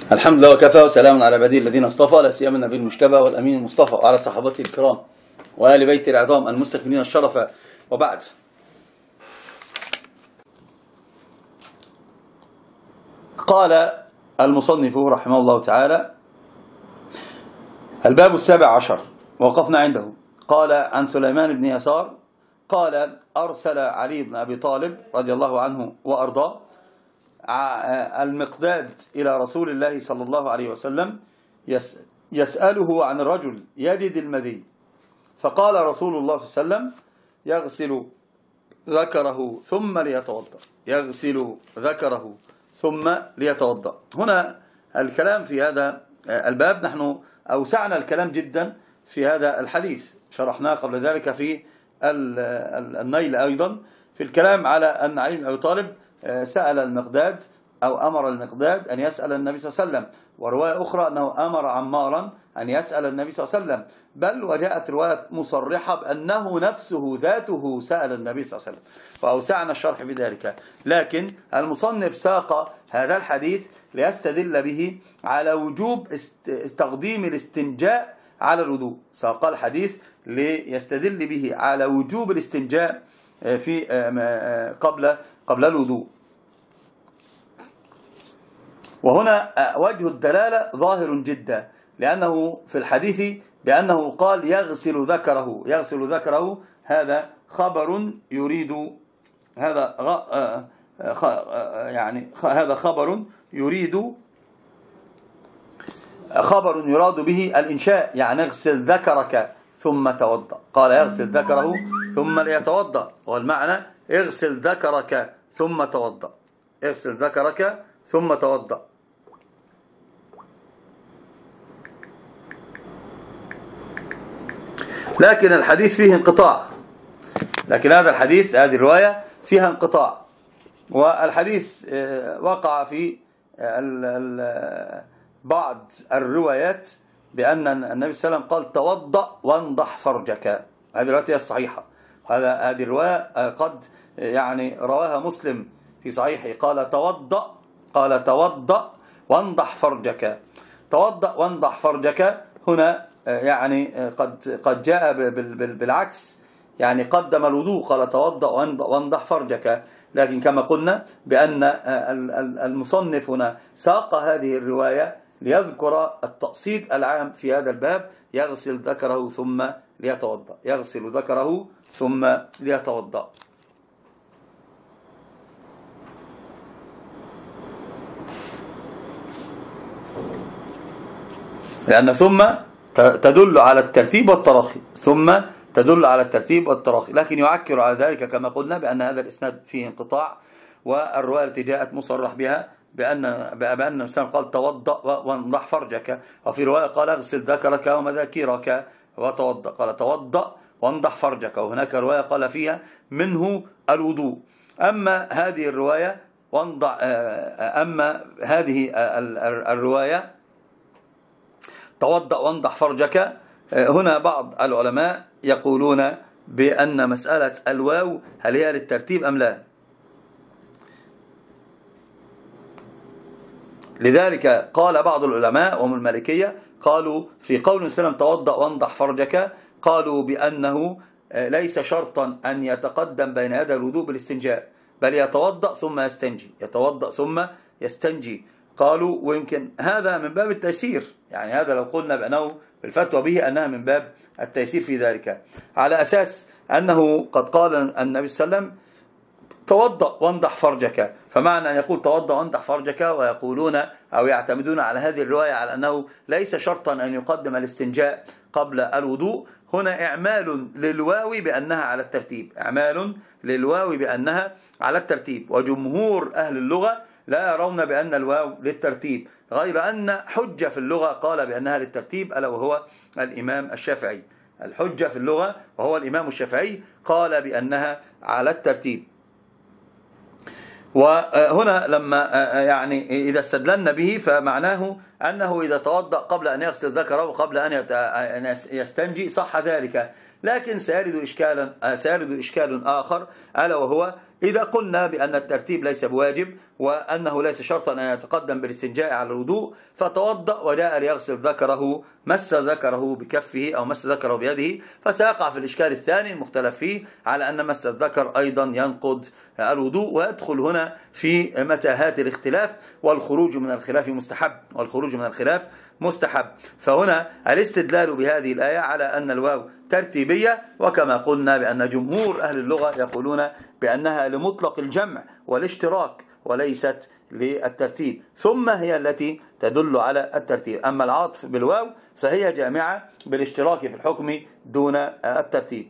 الحمد لله وكفى وسلام على عباده الذين اصطفى، لا سيما النبي المجتبى والامين المصطفى وعلى صحابته الكرام وآل بيت العظام المستكملين الشرف، وبعد. قال المصنف رحمه الله تعالى: الباب 17 وقفنا عنده. قال: عن سليمان بن يسار قال: أرسل علي بن أبي طالب رضي الله عنه وأرضاه المقداد إلى رسول الله صلى الله عليه وسلم يسأله عن الرجل يجد المذي، فقال رسول الله صلى الله عليه وسلم: يغسل ذكره ثم ليتوضأ، يغسل ذكره ثم ليتوضأ. هنا الكلام في هذا الباب، نحن أوسعنا الكلام جدا في هذا الحديث، شرحناه قبل ذلك في النيل أيضا، في الكلام على أن علي بن أبي طالب سأل المقداد أو أمر المقداد أن يسأل النبي صلى الله عليه وسلم، ورواية أخرى أنه أمر عمارا أن يسأل النبي صلى الله عليه وسلم، بل وجاءت رواية مصرحة بأنه نفسه ذاته سأل النبي صلى الله عليه وسلم، فأوسعنا الشرح في ذلك. لكن المصنف ساق هذا الحديث ليستدل به على وجوب تقديم الاستنجاء على الوضوء، ساق الحديث ليستدل به على وجوب الاستنجاء في قبل الوضوء. وهنا وجه الدلالة ظاهر جدا، لأنه في الحديث بأنه قال يغسل ذكره، يغسل ذكره، هذا خبر يريد، هذا خبر يراد به الإنشاء، يعني اغسل ذكرك ثم توضأ. قال يغسل ذكره ثم ليتوضأ، والمعنى اغسل ذكرك ثم توضأ، اغسل ذكرك ثم توضأ. لكن الحديث فيه انقطاع، لكن هذا الحديث، هذه الرواية فيها انقطاع، والحديث وقع في بعض الروايات بأن النبي صلى الله عليه وسلم قال: توضأ وانضح فرجك. هذه الرواية هي الصحيحة، هذه الرواية قد رواها مسلم في صحيحه، قال توضأ وانضح فرجك. توضأ وانضح فرجك هنا قد جاء بالعكس، قدم الوضوء، قال توضأ وانضح فرجك. لكن كما قلنا بأن المصنف هنا ساق هذه الرواية ليذكر التقصيد العام في هذا الباب: يغسل ذكره ثم ليتوضأ، يغسل ذكره ثم ليتوضأ. لأن ثم تدل على الترتيب والتراخي، ثم تدل على الترتيب والتراخي، لكن يعكر على ذلك كما قلنا بأن هذا الإسناد فيه انقطاع، والرواية التي جاءت مصرح بها بأن الإنسان قال توضأ وانضح فرجك، وفي رواية قال اغسل ذكرك ومذاكيرك وتوضأ، قال توضأ وانضح فرجك، وهناك رواية قال فيها منه الوضوء. أما هذه الرواية توضأ وانضح فرجك، هنا بعض العلماء يقولون بأن مسألة الواو هل هي للترتيب أم لا. لذلك قال بعض العلماء وهم المالكية، قالوا في قول النبي صلى الله عليه وسلم توضأ وانضح فرجك، قالوا بأنه ليس شرطا أن يتقدم بين يدي الوضوء بالاستنجاء، بل يتوضأ ثم يستنجي، يتوضأ ثم يستنجي. قالوا ويمكن هذا من باب التيسير، هذا لو قلنا بأنه بالفتوى به أنها من باب التيسير في ذلك، على أساس أنه قد قال النبي صلى الله عليه وسلم توضأ وانضح فرجك، فمعنى أن يقول توضأ وانضح فرجك، ويقولون أو يعتمدون على هذه الرواية على أنه ليس شرطا أن يقدم الاستنجاء قبل الوضوء، هنا إعمال للواو بأنها على الترتيب، إعمال للواو بأنها على الترتيب. وجمهور أهل اللغة لا يرون بأن الواو للترتيب، غير أن حجة في اللغة قال بأنها للترتيب، ألا وهو الإمام الشافعي. الحجة في اللغة وهو الإمام الشافعي قال بأنها على الترتيب. وهنا لما إذا استدللنا به فمعناه أنه إذا توضأ قبل أن يغسل ذكره وقبل أن يستنجي صح ذلك، لكن سيرد إشكال آخر، ألا وهو إذا قلنا بأن الترتيب ليس بواجب وأنه ليس شرطا أن يتقدم بالاستنجاء على الوضوء، فتوضأ وجاء ليغسل ذكره، مس ذكره بكفه أو مس ذكره بيده، فسيقع في الإشكال الثاني المختلف فيه على أن مس الذكر أيضا ينقض الوضوء، ويدخل هنا في متاهات الاختلاف، والخروج من الخلاف مستحب. فهنا الاستدلال بهذه الآية على أن الواو ترتيبية، وكما قلنا بأن جمهور أهل اللغة يقولون بأنها لمطلق الجمع والاشتراك وليست للترتيب، ثم هي التي تدل على الترتيب. أما العطف بالواو فهي جامعة بالاشتراك في الحكم دون الترتيب.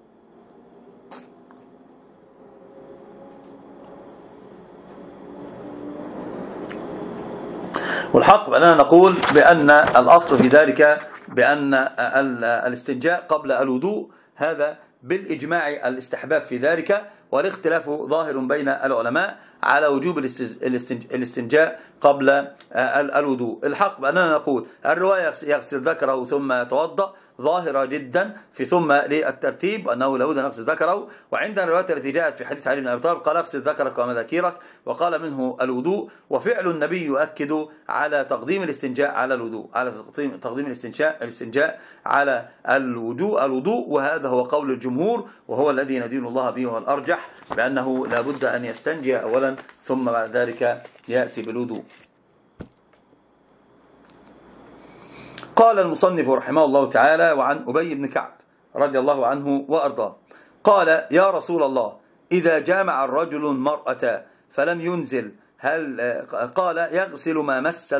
والحق بأننا نقول بأن الأصل في ذلك بأن الاستنجاء قبل الوضوء هذا بالإجماع الاستحباب في ذلك، والاختلاف ظاهر بين العلماء على وجوب الاستنجاء قبل الوضوء. الحق بأننا نقول الرواية يغسل ذكره ثم يتوضأ ظاهرة جدا في ثم للترتيب، وأنه لابد أن يغسل ذكره. وعندنا الروايات التي جاءت في حديث علي بن أبي طالب قال اغسل ذكرك ومذاكيرك، وقال منه الوضوء. وفعل النبي يؤكد على تقديم الاستنجاء على الوضوء، على تقديم الاستنجاء على الوضوء، وهذا هو قول الجمهور، وهو الذي ندين الله به والأرجح، بأنه لابد أن يستنجي أولا ثم بعد ذلك يأتي بالوضوء. قال المصنف رحمه الله تعالى: وعن أبي بن كعب رضي الله عنه وأرضاه قال: يا رسول الله، إذا جامع الرجل المرأة فلم ينزل قال: يغسل ما مس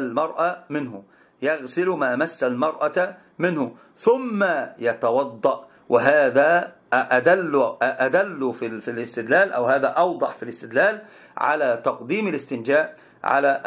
المرأة منه ثم يتوضأ. وهذا أدل في الاستدلال، أو هذا أوضح في الاستدلال على تقديم الاستنجاء على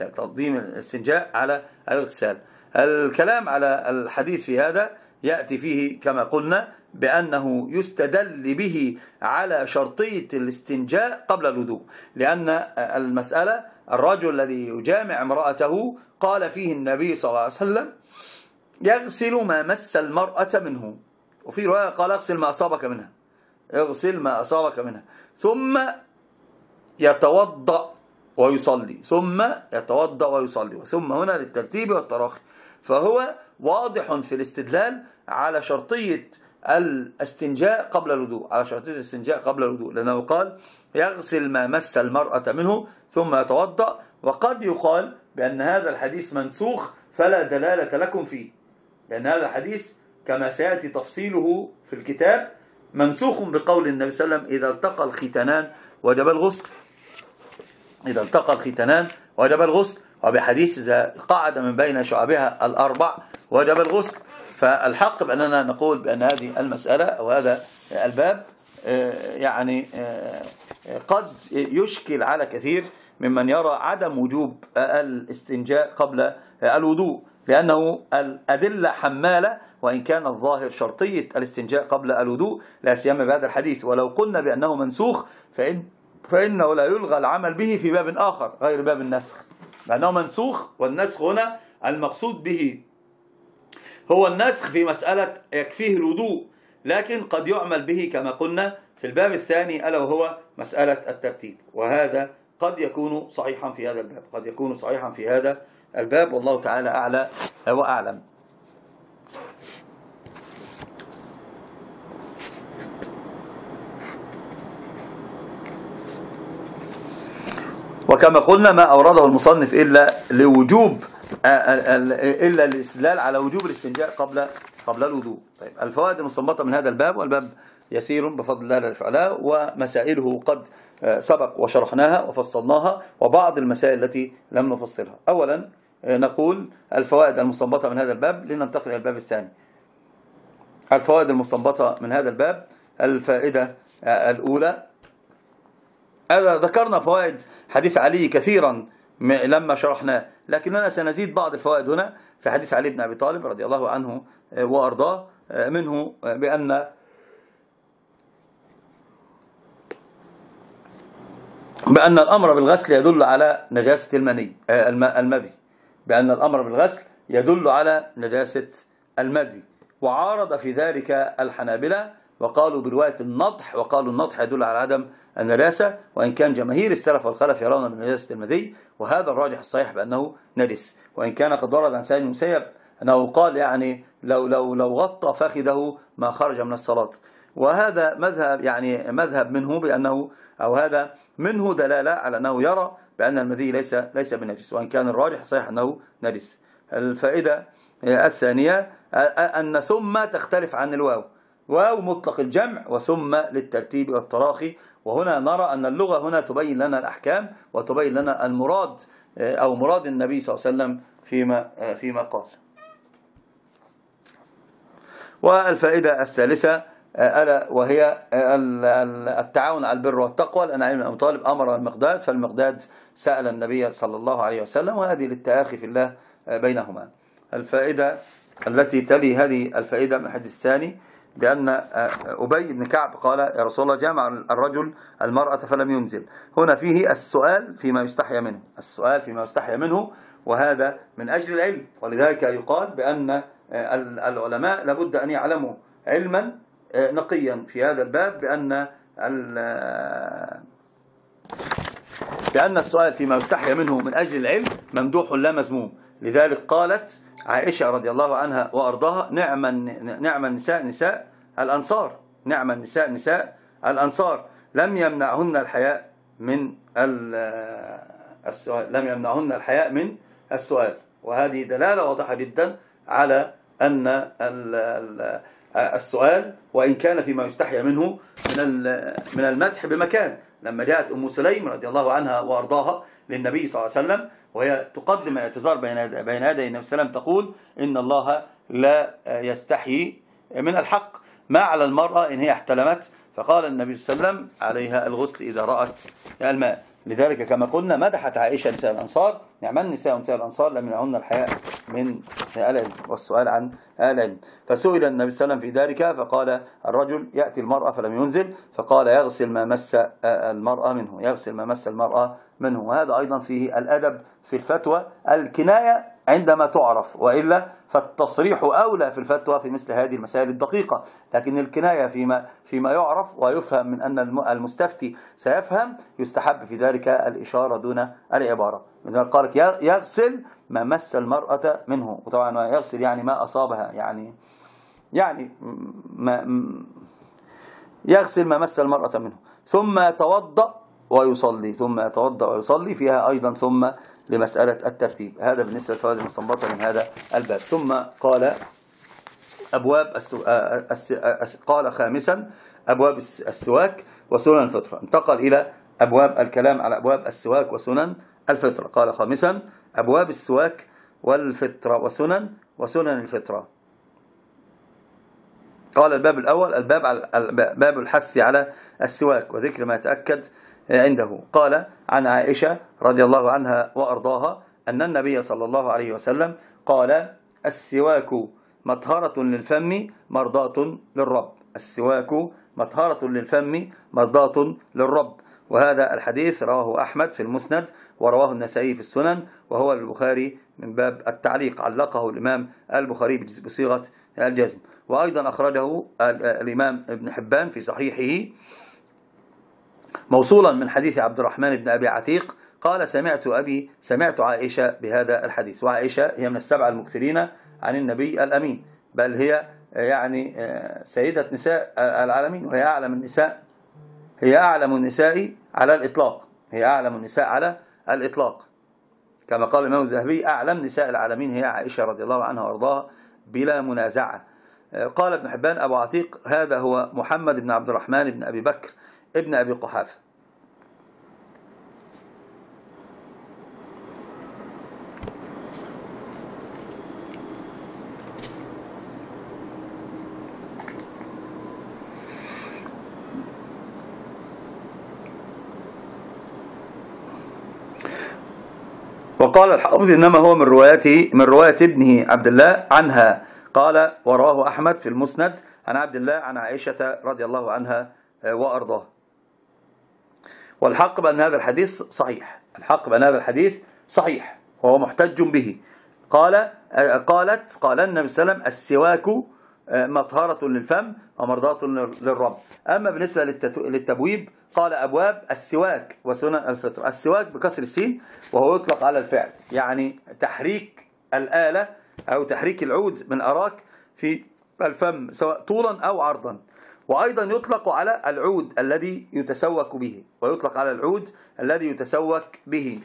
الاغتسال. الكلام على الحديث في هذا يأتي فيه كما قلنا بأنه يستدل به على شرطية الاستنجاء قبل الوضوء، لأن المسألة الرجل الذي يجامع امرأته قال فيه النبي صلى الله عليه وسلم: يغسل ما مس المرأة منه، وفي رواية قال: اغسل ما أصابك منها، ثم يتوضأ ويصلي، ثم هنا للترتيب والتراخي. فهو واضح في الاستدلال على شرطية الاستنجاء قبل الوضوء، لأنه قال: يغسل ما مس المرأة منه ثم يتوضأ. وقد يقال بأن هذا الحديث منسوخ فلا دلالة لكم فيه، لأن هذا الحديث كما سيأتي تفصيله في الكتاب منسوخ بقول النبي صلى الله عليه وسلم: إذا التقى الختانان وجب الغسل، وبحديث إذا قعد من بين شعبها الأربع وجب الغسل. فالحق بأننا نقول بأن هذه المسألة أو هذا الباب يعني قد يشكل على كثير ممن يرى عدم وجوب الاستنجاء قبل الوضوء، لأنه الأدلة حمالة، وإن كان الظاهر شرطية الاستنجاء قبل الوضوء لا سيما بهذا الحديث. ولو قلنا بأنه منسوخ فإنه لا يلغى العمل به في باب آخر غير باب النسخ، لأنه منسوخ. والنسخ هنا المقصود به هو النسخ في مسألة يكفيه الوضوء، لكن قد يعمل به كما قلنا في الباب الثاني ألا وهو مسألة الترتيب، وهذا قد يكون صحيحا في هذا الباب، والله تعالى أعلى وأعلم. وكما قلنا ما أورده المصنف إلا الاستدلال على وجوب الاستنجاء قبل الوضوء. طيب، الفوائد المستنبطة من هذا الباب، والباب يسير بفضل الله لا فعلا، ومسائله قد سبق وشرحناها وفصلناها، وبعض المسائل التي لم نفصلها. أولا نقول الفوائد المستنبطة من هذا الباب، لننتقل إلى الباب الثاني. الفوائد المستنبطة من هذا الباب: الفائدة الأولى، ذكرنا فوائد حديث علي كثيرا لما شرحناه، لكننا سنزيد بعض الفوائد هنا في حديث علي بن أبي طالب رضي الله عنه وأرضاه، منه بأن الأمر بالغسل يدل على نجاسة المذي، بأن الأمر بالغسل يدل على نجاسة المذي. وعارض في ذلك الحنابلة وقالوا برواية النضح، وقالوا النضح يدل على عدم النجاسة، وإن كان جماهير السلف والخلف يرون بنجاسة المذي، وهذا الراجح الصحيح بأنه نجس. وإن كان قد ورد عن سعيد بن المسيب أنه قال يعني لو غطى فخذه ما خرج من الصلاة. وهذا مذهب يعني مذهب منه بأنه، أو هذا منه دلالة على أنه يرى بأن المذي ليس بنجس، وإن كان الراجح صحيح أنه نجس. الفائدة الثانية أن ثم تختلف عن الواو، واو مطلق الجمع وثم للترتيب والتراخي، وهنا نرى أن اللغة هنا تبين لنا الأحكام وتبين لنا المراد أو مراد النبي صلى الله عليه وسلم فيما قال. والفائدة الثالثة ألا وهي التعاون على البر والتقوى، لأن علي بن أبي طالب أمر المقداد، فالمقداد سأل النبي صلى الله عليه وسلم، وهذه للتآخي في الله بينهما. الفائدة التي تلي هذه الفائدة من الحديث الثاني بأن أبي بن كعب قال يا رسول الله جامع الرجل المرأة فلم ينزل. هنا فيه السؤال فيما يستحيا منه، السؤال فيما يستحيا منه، وهذا من أجل العلم، ولذلك يقال بأن العلماء لابد أن يعلموا علما نقيا في هذا الباب بأن السؤال فيما يستحيا منه من أجل العلم ممدوح لا مذموم. لذلك قالت عائشة رضي الله عنها وأرضاها نعم النساء نساء الأنصار، نعم النساء نساء الأنصار، لم يمنعهن الحياء من السؤال. وهذه دلالة واضحة جدا على أن السؤال وإن كان فيما يستحيا منه من المدح بمكان. لما جاءت أم سليم رضي الله عنها وأرضاها للنبي صلى الله عليه وسلم وهي تقدم اعتذار بين يدي النبي صلى الله عليه وسلم تقول إن الله لا يستحيي من الحق، ما على المرأة إن هي احتلمت، فقال النبي صلى الله عليه وسلم عليها الغسل إذا رأت الماء. لذلك كما قلنا مدحت عائشة نساء الأنصار، نعم النساء نساء الأنصار لم يمنعهن الحياء من العلم والسؤال عن العلم. فسئل النبي صلى الله عليه وسلم في ذلك فقال الرجل يأتي المرأة فلم ينزل، فقال يغسل ما مس المرأة منه، يغسل ما مس المرأة منه. وهذا أيضا فيه الأدب في الفتوى، الكناية عندما تعرف، وإلا فالتصريح أولى في الفتوى في مثل هذه المسائل الدقيقة، لكن الكناية فيما يعرف ويفهم من أن المستفتي سيفهم يستحب في ذلك الإشارة دون العبارة. مثل قالك يغسل ما مس المرأة منه، وطبعا يغسل يعني ما أصابها، يعني يغسل ما مس المرأة منه، ثم يتوضأ ويصلي، فيها أيضا ثم لمسألة الترتيب. هذا بالنسبة للفوائد المستنبطة من هذا الباب. ثم قال قال خامسا أبواب السواك وسنن الفطرة، انتقل إلى أبواب الكلام على أبواب السواك وسنن الفطرة. قال خامسا أبواب السواك والفطرة وسنن الفطرة. قال الباب الأول باب الحث على السواك وذكر ما يتأكد عنده. قال عن عائشة رضي الله عنها وأرضاها أن النبي صلى الله عليه وسلم قال السواك مطهرة للفم مرضاة للرب، السواك مطهرة للفم مرضاة للرب. وهذا الحديث رواه أحمد في المسند ورواه النسائي في السنن، وهو البخاري من باب التعليق، علقه الإمام البخاري بصيغة الجزم. وأيضا أخرجه الإمام ابن حبان في صحيحه موصولا من حديث عبد الرحمن بن أبي عتيق قال سمعت عائشة بهذا الحديث. وعائشة هي من السبع المكثرين عن النبي الأمين، بل هي يعني سيدة نساء العالمين، وهي أعلم النساء على الإطلاق، هي أعلم النساء على الإطلاق، كما قال الإمام الذهبي أعلم نساء العالمين هي عائشة رضي الله عنها وارضاها بلا منازعة. قال ابن حبان أبو عتيق هذا هو محمد بن عبد الرحمن بن أبي بكر ابن أبي قحافة. وقال الحافظ إنما هو من رواية ابنه عبد الله عنها. قال ورواه أحمد في المسند عن عبد الله عن عائشة رضي الله عنها وأرضاه. والحق بأن هذا الحديث صحيح، الحق بأن هذا الحديث صحيح وهو محتج به. قال النبي صلى الله عليه وسلم السواك مطهرة للفم ومرضاة للرب. أما بالنسبة للتبويب قال أبواب السواك وسنن الفطر. السواك بكسر السين وهو يطلق على الفعل، يعني تحريك الآلة أو تحريك العود من أراك في الفم سواء طولا أو عرضا. وأيضا يطلق على العود الذي يتسوك به، ويطلق على العود الذي يتسوك به.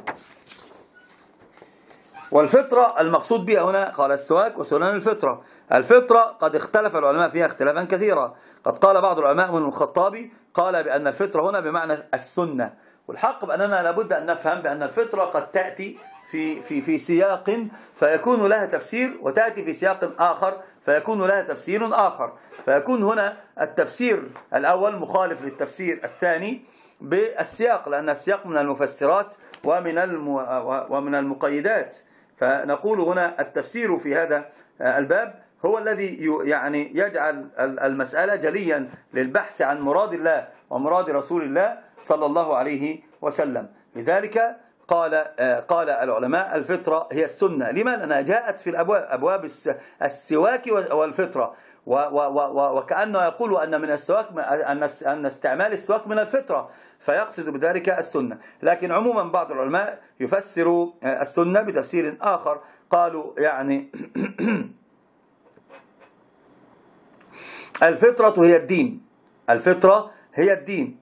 والفطرة المقصود بها هنا قال السواك وسنن الفطرة. الفطرة قد اختلف العلماء فيها اختلافا كثيرا. قد قال بعض العلماء من الخطابي قال بأن الفطرة هنا بمعنى السنة. والحق بأننا لابد أن نفهم بأن الفطرة قد تأتي في سياق فيكون لها تفسير، وتأتي في سياق آخر فيكون لها تفسير آخر، فيكون هنا التفسير الأول مخالف للتفسير الثاني بالسياق، لأن السياق من المفسرات ومن المقيدات. فنقول هنا التفسير في هذا الباب هو الذي يعني يجعل المسألة جليا للبحث عن مراد الله ومراد رسول الله صلى الله عليه وسلم. لذلك قال العلماء الفطرة هي السنة. لما؟ لأنها جاءت في أبواب السواك والفطرة، وكأنه يقول أن من السواك أن استعمال السواك من الفطرة، فيقصد بذلك السنة. لكن عموما بعض العلماء يفسروا السنة بتفسير آخر، قالوا يعني الفطرة هي الدين، الفطرة هي الدين.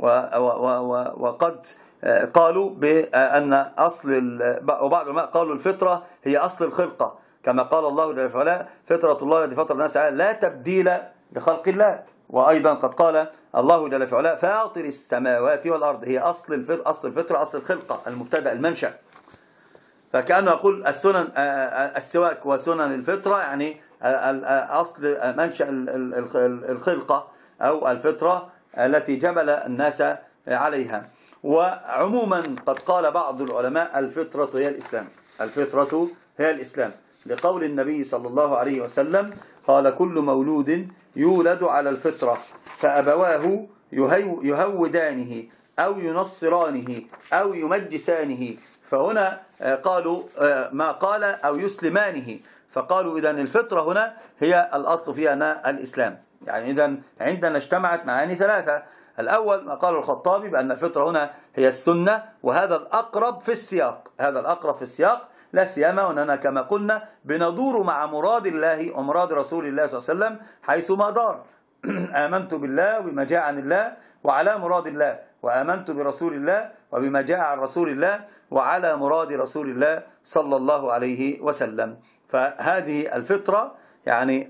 وقد قالوا بأن وبعض العلماء قالوا الفطرة هي أصل الخلقة، كما قال الله جل وعلا فطرة الله التي فطر الناس عليها لا تبديل لخلق الله. وأيضا قد قال الله جل وعلا فاطر السماوات والأرض، هي أصل الفطرة، أصل الخلقة، المبتدأ، المنشأ. فكأنه يقول السنن السواك وسنن الفطرة يعني أصل منشأ الخلقة أو الفطرة التي جبل الناس عليها. وعموما قد قال بعض العلماء الفطرة هي الإسلام، الفطرة هي الإسلام، لقول النبي صلى الله عليه وسلم قال كل مولود يولد على الفطرة فأبواه يهودانه أو ينصرانه أو يمجسانه. فهنا قالوا ما قال أو يسلمانه، فقالوا إذن الفطرة هنا هي الأصل فيها الإسلام. يعني إذن عندنا اجتمعت معاني ثلاثة. الأول ما قال الخطابي بأن الفطرة هنا هي السنة، وهذا الأقرب في السياق، هذا الأقرب في السياق، لا سيما وأننا كما قلنا بندور مع مراد الله ومراد رسول الله صلى الله عليه وسلم حيثما دار. آمنت بالله وبما جاء عن الله وعلى مراد الله، وآمنت برسول الله وبما جاء عن رسول الله وعلى مراد رسول الله صلى الله عليه وسلم. فهذه الفطرة يعني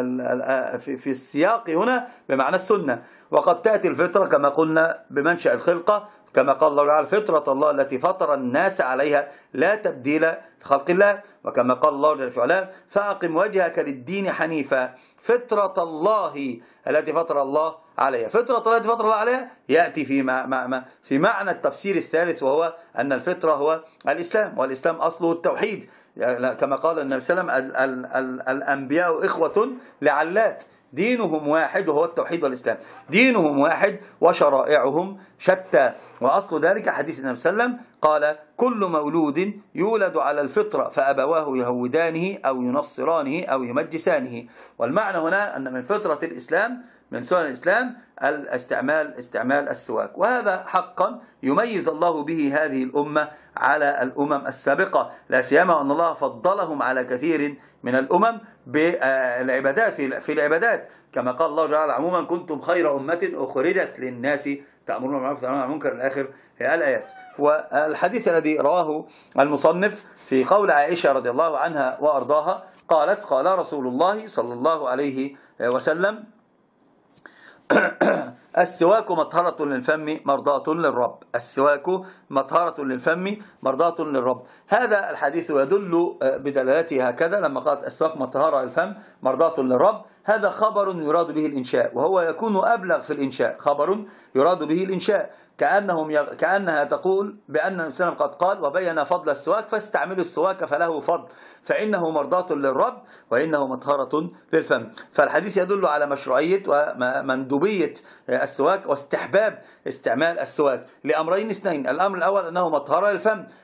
في السياق هنا بمعنى السنة. وقد تأتي الفطرة كما قلنا بمنشأ الخلقة، كما قال الله تعالى فطرة الله التي فطر الناس عليها لا تبديل لخلق الله، وكما قال الله جل وعلا فأقم وجهك للدين حنيفا فطرة الله التي فطر الله عليها. فطرة الله التي فطر الله عليها يأتي في معنى التفسير الثالث، وهو أن الفطرة هو الإسلام، والإسلام أصله التوحيد، كما قال النبي صلى الله عليه وسلم الأنبياء إخوة لعلات، دينهم واحد وهو التوحيد والإسلام، دينهم واحد وشرائعهم شتى. وأصل ذلك حديث النبي صلى الله عليه وسلم قال كل مولود يولد على الفطرة فأبواه يهودانه أو ينصرانه أو يمجسانه. والمعنى هنا أن من فطرة الإسلام، من سنن الإسلام استعمال السواك، وهذا حقا يميز الله به هذه الأمة على الأمم السابقة، لا سيما أن الله فضلهم على كثير من الأمم بالعبادات في العبادات، كما قال الله تعالى عموما كنتم خير أمة أخرجت للناس تأمرون بالمعروف وتنهون عن المنكر إلى آخر الآيات. والحديث الذي رواه المصنف في قول عائشة رضي الله عنها وأرضاها قالت قال رسول الله صلى الله عليه وسلم السواك مطهرة للفم مرضاة للرب، السواك مطهرة للفم مرضاة للرب. هذا الحديث يدل بدلالته هكذا لما قالت السواك مطهرة للفم مرضاة للرب، هذا خبر يراد به الإنشاء، وهو يكون أبلغ في الإنشاء، خبر يراد به الإنشاء، كأنها تقول بأن النبي صلى الله عليه وسلم قد قال وبين فضل السواك فاستعملوا السواك فله فضل فإنه مرضاة للرب وإنه مطهرة للفم. فالحديث يدل على مشروعية ومندوبية السواك واستحباب استعمال السواك لأمرين اثنين. الأمر الأول أنه مطهرة للفم،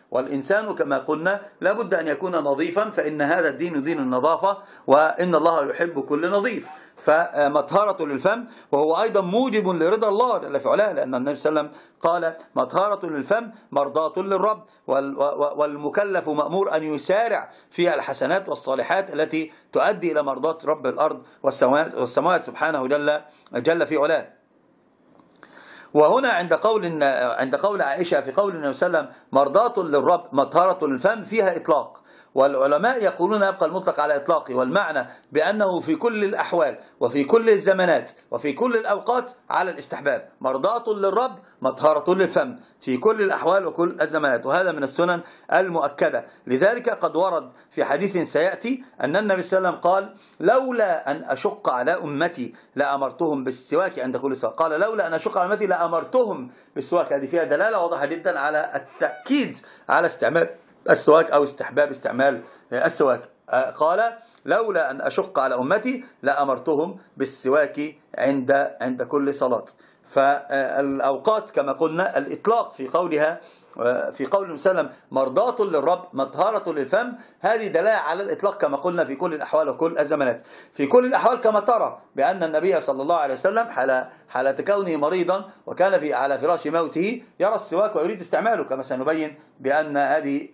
والإنسان كما قلنا لابد أن يكون نظيفا، فإن هذا الدين دين النظافة، وإن الله يحب كل نظيف. فمطهرة للفم، وهو أيضا موجب لرضا الله جل في علاه، لأن النبي صلى الله عليه وسلم قال مطهرة للفم مرضاة للرب، والمكلف مأمور أن يسارع في الحسنات والصالحات التي تؤدي إلى مرضاة رب الأرض والسماوات سبحانه جل في علاه. وهنا عند قول عائشة في قول النبي صلى الله عليه وسلم مرضاة للرب مطهرة للفم فيها إطلاق، والعلماء يقولون يبقى المطلق على إطلاقه، والمعنى بأنه في كل الأحوال وفي كل الزمانات وفي كل الأوقات على الاستحباب. مرضاة للرب مطهرة للفم في كل الأحوال وكل الزمانات، وهذا من السنن المؤكدة. لذلك قد ورد في حديث سيأتي أن النبي صلى الله عليه وسلم قال لولا أن أشق على أمتي لأمرتهم بالسواك عند كل صلاة. قال لولا أن أشق على أمتي لأمرتهم بالسواك. هذه فيها دلالة واضحة جدا على التأكيد على استعمال السواك أو استحباب استعمال السواك. قال لولا أن أشق على أمتي لأمرتهم بالسواك عند كل صلاة. فالأوقات كما قلنا الإطلاق في قولها في قول النبي صلى الله عليه وسلم مرضاة للرب مطهرة للفم، هذه دلالة على الإطلاق كما قلنا في كل الأحوال وكل الزمانات. في كل الأحوال كما ترى بأن النبي صلى الله عليه وسلم حالة كونه مريضا وكان على فراش موته يرى السواك ويريد استعماله، كما سنبين بأن هذه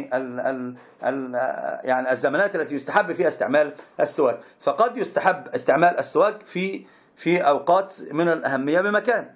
يعني الزمانات التي يستحب فيها استعمال السواك. فقد يستحب استعمال السواك في أوقات من الأهمية بمكان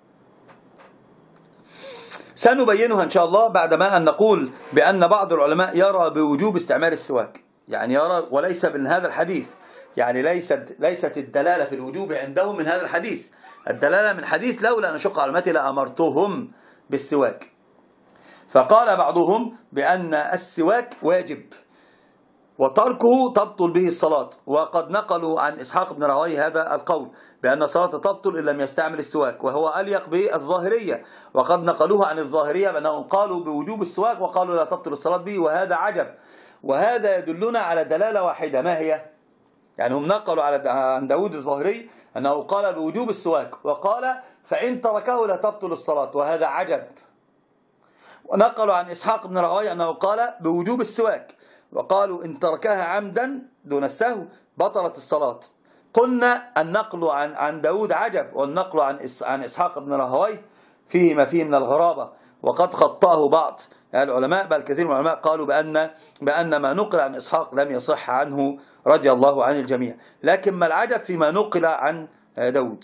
سنبينها إن شاء الله بعدما أن نقول بأن بعض العلماء يرى بوجوب استعمال السواك، يعني يرى وليس من هذا الحديث، يعني ليست الدلالة في الوجوب عندهم من هذا الحديث، الدلالة من حديث لولا أن أشق على أمتي لأمرتهم بالسواك. فقال بعضهم بأن السواك واجب وتركه تبطل به الصلاة، وقد نقلوا عن إسحاق بن راهويه هذا القول بأن الصلاة تبطل إن لم يستعمل السواك، وهو أليق بالظاهرية. وقد نقلوه عن الظاهرية بأنهم قالوا بوجوب السواك وقالوا لا تبطل الصلاة به، وهذا عجب. وهذا يدلنا على دلالة واحدة، ما هي؟ يعني هم نقلوا عن داود الظاهري أنه قال بوجوب السواك وقال فإن تركه لا تبطل الصلاة، وهذا عجب. ونقلوا عن إسحاق بن راهويه أنه قال بوجوب السواك وقالوا إن تركها عمدا دون السهو بطلت الصلاة. قلنا النقل عن داود عجب، والنقل عن إسحاق بن راهويه فيه ما فيه من الغرابة، وقد خطأه بعض العلماء، بل كثير من العلماء قالوا بأن ما نقل عن إسحاق لم يصح عنه رضي الله عن الجميع. لكن ما العجب فيما نقل عن داود.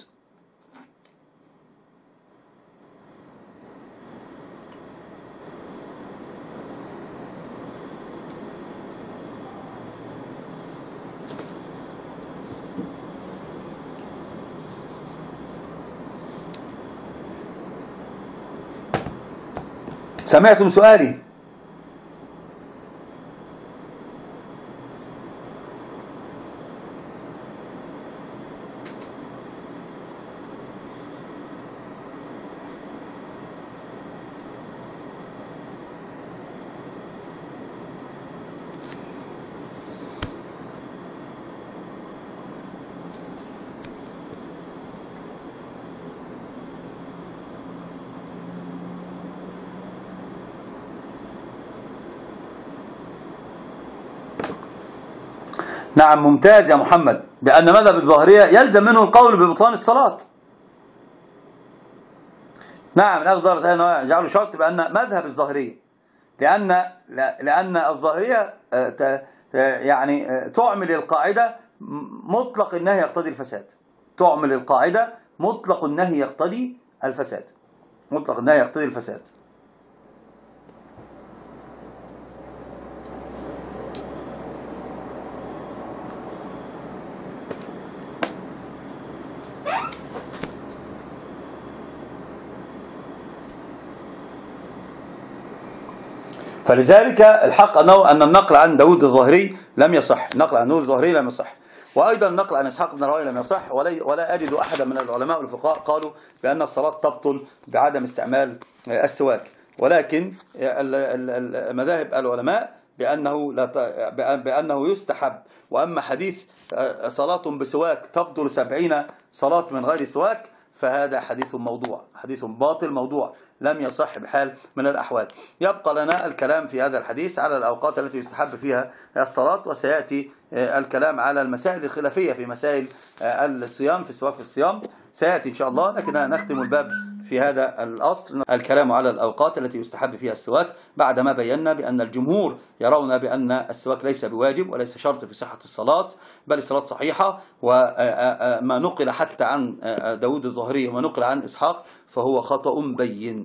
سمعتم سؤالي؟ نعم ممتاز يا محمد، بأن مذهب الظاهرية يلزم منه القول ببطلان الصلاة. نعم الأفضل يجعله شرط بأن مذهب الظاهرية، لأن الظاهرية يعني تعمل القاعدة مطلق النهي يقتضي الفساد، تعمل القاعدة مطلق النهي يقتضي الفساد، مطلق النهي يقتضي الفساد. فلذلك الحق أن النقل عن داود الظاهري لم يصح، النقل عن داود الظاهري لم يصح، وأيضا النقل عن إسحاق بن راهويه لم يصح، ولا أجد أحدا من العلماء والفقهاء قالوا بأن الصلاة تبطل بعدم استعمال السواك. ولكن مذاهب العلماء بأنه يستحب. وأما حديث صلاة بسواك تبطل 70 صلاة من غير سواك فهذا حديث موضوع، حديث باطل موضوع، لم يصح بحال من الأحوال. يبقى لنا الكلام في هذا الحديث على الأوقات التي يستحب فيها الصلاة، وسيأتي الكلام على المسائل الخلافية في مسائل الصيام، في السواك في الصيام سيأتي إن شاء الله. لكن نختم الباب في هذا الأصل الكلام على الأوقات التي يستحب فيها السواك، بعدما بينا بأن الجمهور يرون بأن السواك ليس بواجب وليس شرط في صحة الصلاة، بل الصلاة صحيحة. وما نقل حتى عن داود الظاهري وما نقل عن إسحاق فهو خطأ بين،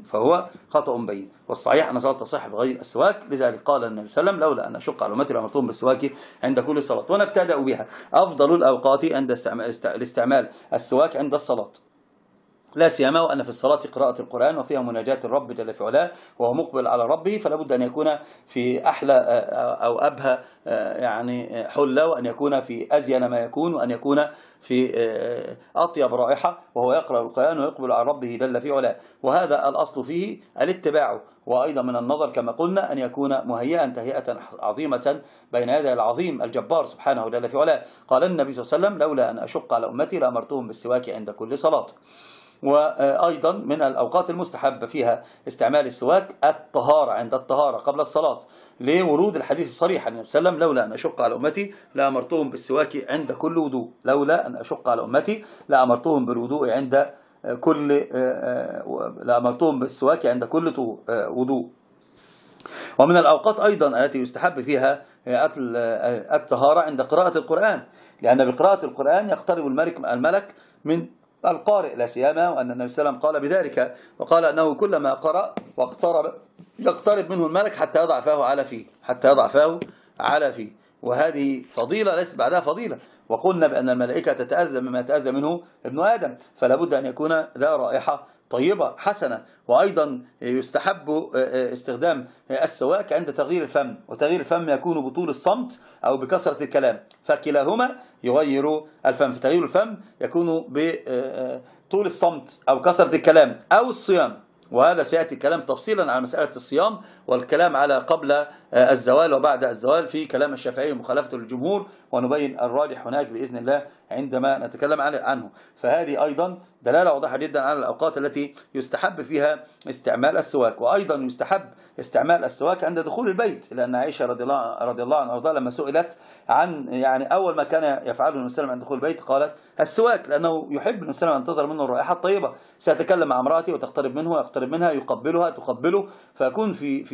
والصحيح أن صلاة تصح بغير السواك. لذلك قال النبي صلى الله عليه وسلم: لولا أن أشق على أمتي لأمرتهم بالسواك عند كل صلاة. ونبتدأ بها. أفضل الأوقات عند الاستعمال السواك عند الصلاة، لا سيما وأن في الصلاة قراءة القرآن وفيها مناجاة الرب جل في علاه وهو مقبل على ربه، فلا بد أن يكون في أحلى أو أبهى يعني حلة، وأن يكون في أزين ما يكون، وأن يكون في أطيب رائحة وهو يقرأ القرآن ويقبل على ربه جل في علاه. وهذا الأصل فيه الاتباع، وأيضا من النظر كما قلنا أن يكون مهيئا تهيئة عظيمة بين يدي العظيم الجبار سبحانه جل في علاه. قال النبي صلى الله عليه وسلم: لولا أن أشق على أمتي لأمرتهم بالسواك عند كل صلاة. وأيضا من الأوقات المستحب فيها استعمال السواك الطهارة، عند الطهارة قبل الصلاة، لورود الحديث الصريح عن النبي صلى الله عليه وسلم: لولا أن أشق على أمتي لأمرتهم بالسواك عند كل وضوء. لولا أن أشق على أمتي لأمرتهم بالوضوء عند كل لأمرتهم بالسواك عند كل وضوء. ومن الأوقات أيضا التي يستحب فيها الطهارة عند قراءة القرآن، لأن بقراءة القرآن يقترب الملك من القارئ، لا سيما وأن النبي صلى الله عليه وسلم قال بذلك، وقال أنه كلما قرأ واقترب يقترب منه الملك حتى يضع فاه على فيه، وهذه فضيلة ليس بعدها فضيلة. وقلنا بأن الملائكة تتأذى مما يتأذى منه ابن آدم، فلا بد أن يكون ذا رائحة طيبة حسنة. وأيضا يستحب استخدام السواك عند تغيير الفم، وتغيير الفم يكون بطول الصمت أو بكثرة الكلام، فكلاهما يغير الفم. فتغيير الفم يكون بطول الصمت أو كثرة الكلام أو الصيام، وهذا سيأتي الكلام تفصيلا على مسألة الصيام، والكلام على قبل الزوال وبعد الزوال في كلام الشافعي ومخالفة للجمهور، ونبين الراجح هناك بإذن الله عندما نتكلم عنه. فهذه أيضا دلالة واضحة جدا على الأوقات التي يستحب فيها استعمال السواك. وأيضا يستحب استعمال السواك عند دخول البيت، لأن عائشة رضي الله عنها لما سئلت عن يعني أول ما كان يفعله النبي صلى الله عليه وسلم عند دخول البيت قالت السواك، لأنه يحب النبي صلى الله عليه وسلم أن تظهر منه الرائحة الطيبة. سيتكلم مع امرأته وتقترب منه ويقترب منها، يقبلها تقبله، فيكون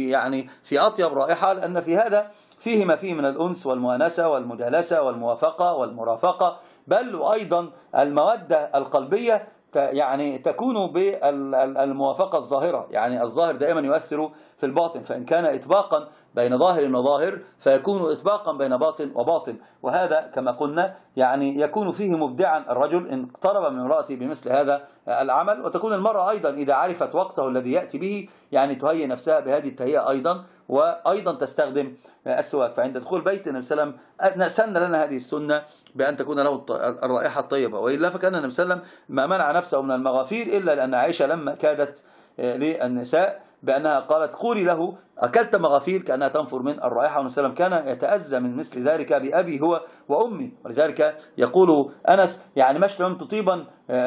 في أطيب رائحة، لأن في هذا فيه ما فيه من الأنس والمؤانسة والمجالسة والموافقة والمرافقة، بل وأيضا المودة القلبية يعني تكون بالموافقة الظاهرة، يعني الظاهر دائما يؤثر في الباطن، فإن كان إطباقا بين ظاهر وظاهر فيكون إطباقا بين باطن وباطن. وهذا كما قلنا يعني يكون فيه مبدعا الرجل إن اقترب من امرأته بمثل هذا العمل. وتكون المرأة أيضا إذا عرفت وقته الذي يأتي به يعني تهيئ نفسها بهذه التهيئة أيضا، وأيضا تستخدم السواك. فعند دخول بيت النبي صلى الله عليه وسلم سن لنا هذه السنة بأن تكون له الرائحة الطيبة، وإلا فكان النبي صلى الله عليه وسلم ما منع نفسه من المغافير، إلا لأن عائشة لما كادت للنساء بأنها قالت قولي له أكلت مغافير، كأنها تنفر من الرائحة. والنبي صلى الله عليه وسلم كان يتأذى من مثل ذلك بأبي هو وأمي، ولذلك يقول أنس يعني ما شربت طيبا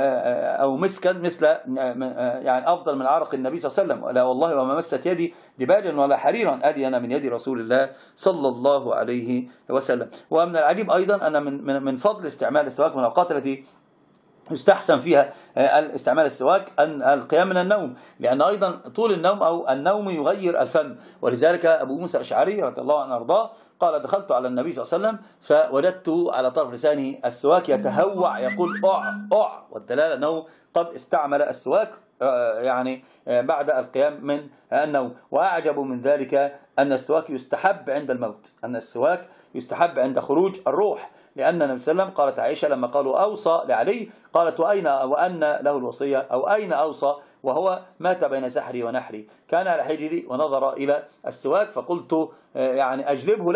أو مسكا مثل يعني أفضل من عرق النبي صلى الله عليه وسلم، لا والله وما مست يدي دباجا ولا حريرا ألين من يد رسول الله صلى الله عليه وسلم. ومن العجيب أيضا أن من فضل استعمال السواك من الأوقات التي يستحسن فيها استعمال السواك أن القيام من النوم، لأن أيضا طول النوم أو النوم يغير الفم. ولذلك أبو موسى الأشعري رضي الله عنه وارضاه قال دخلت على النبي صلى الله عليه وسلم فوجدت على طرف لسانه السواك يتهوع يقول أع، والدلالة أنه قد استعمل السواك يعني بعد القيام من النوم. وأعجب من ذلك أن السواك يستحب عند الموت، أن السواك يستحب عند خروج الروح، لأن النبي صلى الله عليه وسلم قالت عائشة لما قالوا أوصى لعلي قالت وأن له الوصية أو أين أوصى وهو مات بين سحري ونحري، كان على حجري ونظر إلى السواك فقلت يعني أجلبه لك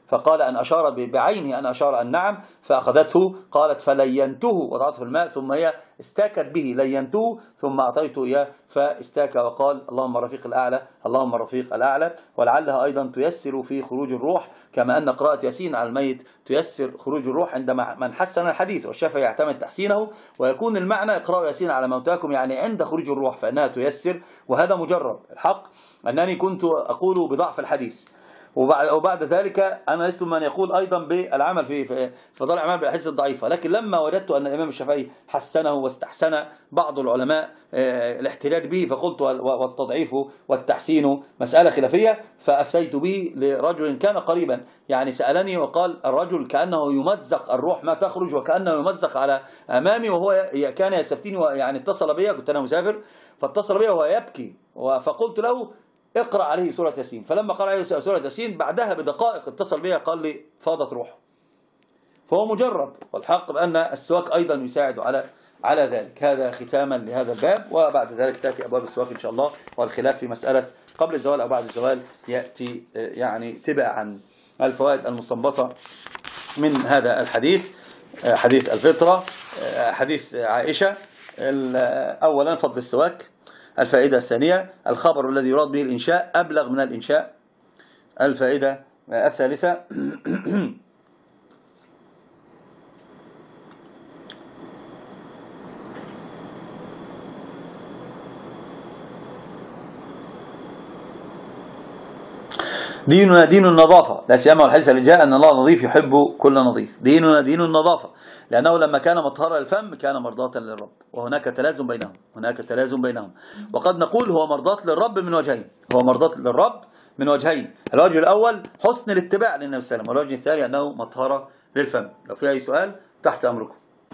فقال أن أشار بعينه أن أشار أن نعم، فأخذته قالت فلينته وضعته في الماء ثم هي استاكت به، لينته ثم أعطيته إياه فاستاك وقال اللهم الرفيق الأعلى اللهم الرفيق الأعلى. ولعلها أيضا تيسر في خروج الروح، كما أن قراءة ياسين على الميت تيسر خروج الروح عندما من حسن الحديث، والشافعي يعتمد تحسينه، ويكون المعنى اقرأوا ياسين على موتاكم يعني عند خروج الروح، فإنها تيسر، وهذا مجرب. الحق أنني كنت أقول بضعف الحديث، وبعد ذلك أنا لست من يقول أيضا بالعمل في فضل الأعمال بالأحاديث الضعيفة، لكن لما وجدت أن الإمام الشافعي حسنه واستحسن بعض العلماء الاحتجاج به، فقلت والتضعيف والتحسين مسألة خلافية، فأفتيت به لرجل كان قريبا يعني سألني وقال الرجل كأنه يمزق الروح ما تخرج، وكأنه يمزق على أمامي، وهو كان يستفتيني يعني اتصل بي، كنت أنا مسافر فاتصل بي وهو يبكي، فقلت له اقرأ عليه سورة ياسين، فلما قرأ عليه سورة ياسين بعدها بدقائق اتصل بي قال لي فاضت روحه. فهو مجرب، والحق بأن السواك أيضا يساعد على ذلك. هذا ختاما لهذا الباب، وبعد ذلك تأتي أبواب السواك إن شاء الله، والخلاف في مسألة قبل الزوال أو بعد الزوال يأتي يعني تبعا الفوائد المستنبطة من هذا الحديث، حديث الفطرة، حديث عائشة. أولا فضل السواك. الفائدة الثانية الخبر الذي يراد به الإنشاء أبلغ من الإنشاء. الفائدة الثالثة ديننا دين النظافة، لا سيما والحديث اللي جاء أن الله نظيف يحب كل نظيف. ديننا دين النظافة، لأنه لما كان مطهرا للفم كان مرضاة للرب، وهناك تلازم بينهم. وقد نقول هو مرضاة للرب من وجهين، الوجه الأول حسن الاتباع للنبي صلى الله عليه وسلم، والوجه الثاني أنه مطهرة للفم. لو في أي سؤال تحت أمركم.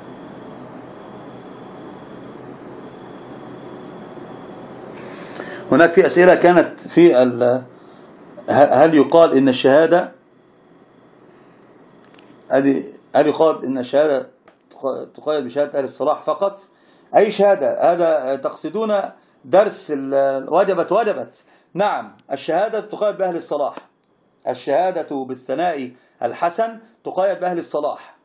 هناك في أسئلة كانت في هل يقال إن الشهادة هل يقال إن الشهادة تقيد بشهادة أهل الصلاح فقط؟ أي شهادة؟ هذا تقصدون درس وجبت. نعم، الشهادة تقيد بأهل الصلاح، الشهادة بالثناء الحسن تقيد بأهل الصلاح.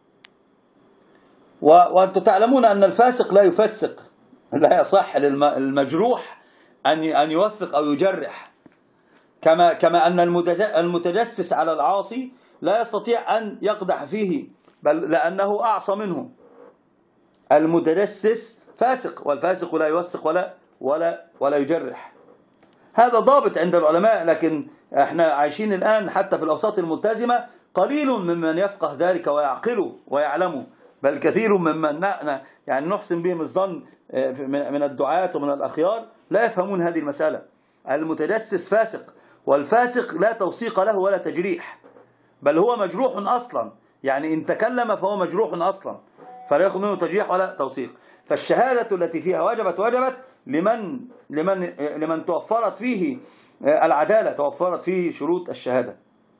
وأنتم تعلمون أن الفاسق لا يفسق، لا يصح للمجروح أن يوثق أو يجرح، كما أن المتجسس على العاصي لا يستطيع أن يقدح فيه، بل لأنه أعصى منه. المتجسس فاسق، والفاسق لا يوثق ولا يجرح. هذا ضابط عند العلماء، لكن احنا عايشين الآن حتى في الأوساط الملتزمة قليل ممن يفقه ذلك ويعقله ويعلمه، بل كثير ممن يعني نحسن بهم الظن من الدعاة ومن الأخيار لا يفهمون هذه المسألة. المتجسس فاسق، والفاسق لا توثيق له ولا تجريح، بل هو مجروح أصلا، يعني إن تكلم فهو مجروح أصلا، فلا يأخذ منه تجريح ولا توثيق. فالشهادة التي فيها وجبت لمن توفرت فيه العدالة، توفرت فيه شروط الشهادة.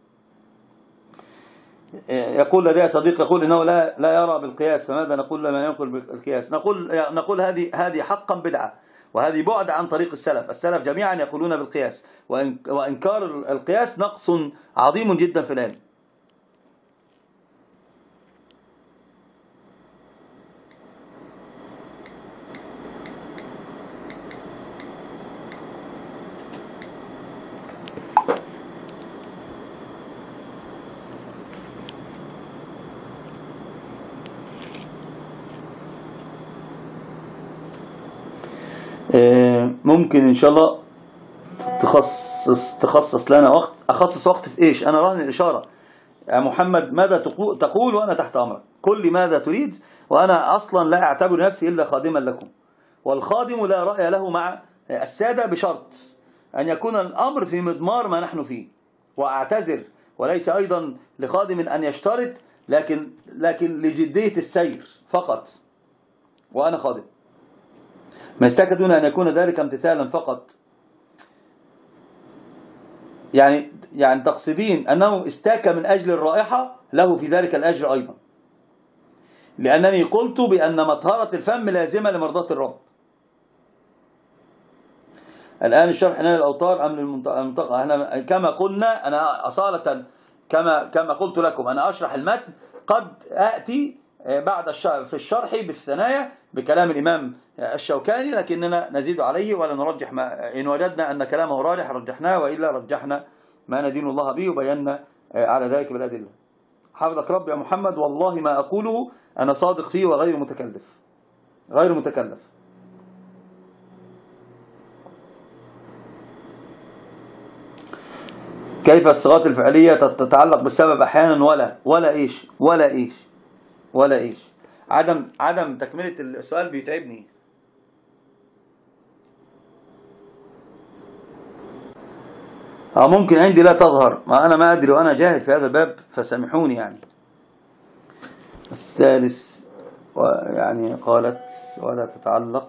يقول لدي صديق يقول إنه لا يرى بالقياس، فماذا نقول لمن ينقل بالقياس؟ نقول هذه حقا بدعة، وهذه بعد عن طريق السلف جميعا يقولون بالقياس، وإنكار القياس نقص عظيم جدا في العلم. ممكن إن شاء الله تخصص لنا وقت. أخصص وقت في إيش؟ أنا راهن الإشارة يا محمد، ماذا تقول وأنا تحت أمرك، قل لي ماذا تريد، وأنا أصلا لا أعتبر نفسي إلا خادما لكم، والخادم لا رأي له مع السادة بشرط أن يكون الأمر في مضمار ما نحن فيه. وأعتذر، وليس أيضا لخادم أن يشترط، لكن لجدية السير فقط، وأنا خادم. ما يستكدون أن يكون ذلك امتثالا فقط. يعني تقصدين أنه استاك من أجل الرائحة، له في ذلك الأجر أيضا، لأنني قلت بأن مطهرة الفم لازمة لمرضاة الرب. الآن الشرح هنا للأوتار أم للمنطقة؟ كما قلنا أنا أصالة كما قلت لكم أنا أشرح المتن، قد أأتي بعد في الشرح بالثنايا بكلام الإمام الشوكاني، لكننا نزيد عليه ولا نرجح ما إن وجدنا أن كلامه راجح رجحناه، وإلا رجحنا ما ندين الله به وبينا على ذلك بالأدلة. حفظك رب يا محمد، والله ما أقوله أنا صادق فيه وغير متكلف، غير متكلف. كيف الصيغات الفعلية تتعلق بالسبب أحيانا ولا إيش عدم تكملة السؤال بيتعبني. ممكن عندي لا تظهر، ما أنا ما أدري وأنا جاهل في هذا الباب فسامحوني يعني. الثالث يعني قالت ولا تتعلق،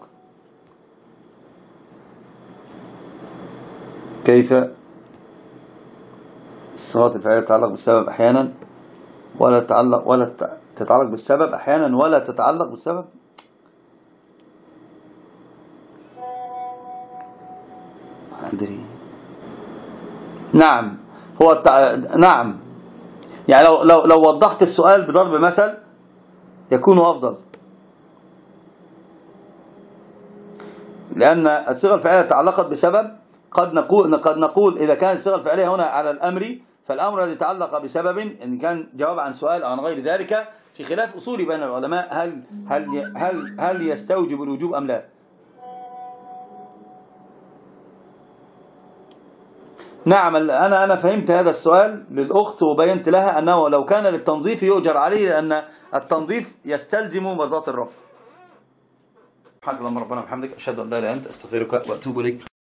كيف الصيغات الفعلية تتعلق بالسبب أحيانا ولا تتعلق بالسبب أحيانا ولا تتعلق بالسبب. أدري. نعم نعم، يعني لو وضحت السؤال بضرب مثل يكون أفضل، لأن الصيغة الفعلية تعلقت بسبب. قد نقول إذا كانت الصيغة الفعلية هنا على الأمر، فالأمر الذي تعلق بسبب إن كان جواب عن سؤال أو عن غير ذلك، في خلاف أصولي بين العلماء هل يستوجب الوجوب أم لا. نعم، أنا فهمت هذا السؤال للأخت وبينت لها أنه لو كان للتنظيف يؤجر عليه، لأن التنظيف يستلزم مرضاة الرب. سبحانك اللهم ربنا وبحمدك، أشهد أن لا إله إلا أنت، أستغفرك وأتوب إليك.